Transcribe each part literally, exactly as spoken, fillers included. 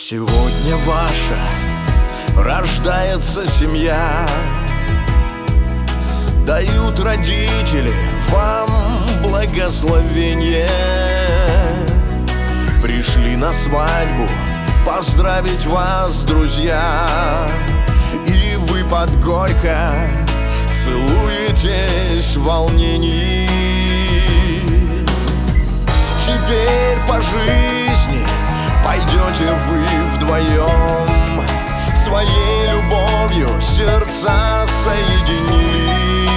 Сегодня ваша рождается семья, дают родители вам благословение. Пришли на свадьбу поздравить вас, друзья, и вы под горько целуетесь в волнении. Теперь по жизни пойдете вы вдвоем, своей любовью сердца соединили.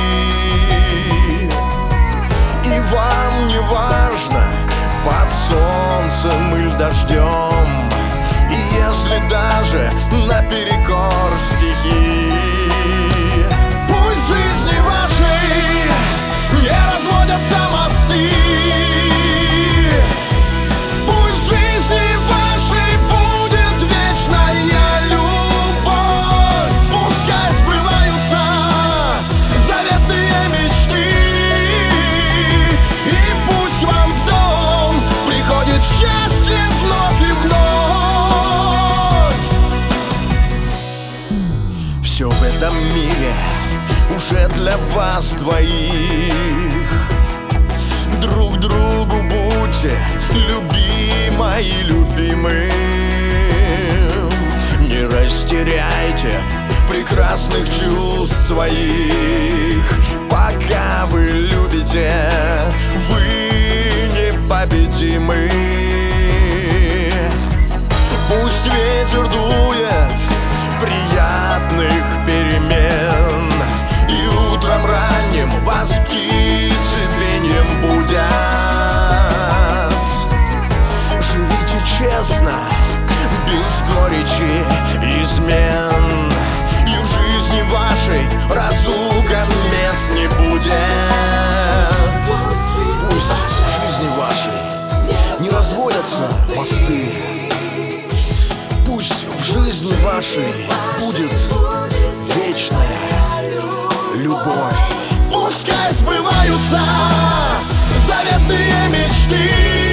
И вам не важно, под солнцем или дождем, и если даже наперекор стихии. Пусть в жизни вашей не разводятся мосты, пусть в жизни вашей будет вечная любовь. Пускай сбываются заветные мечты, и пусть к вам в дом приходит счастье вновь и вновь. Все в этом мире уже для вас двоих. Друг другу будьте любимой и любимым. Не растеряйте прекрасных чувств своих. Пока вы любите, вы непобедимы. Пусть ветер дует приятных перемен, и утром ранним вас птицы пением будят. Живите честно, без горечи измен, и в жизни вашей разлука мест не будет. Пусть в жизни вашей не разводятся мосты, пусть в жизни вашей будет вечная любовь. Пускай сбываются заветные мечты,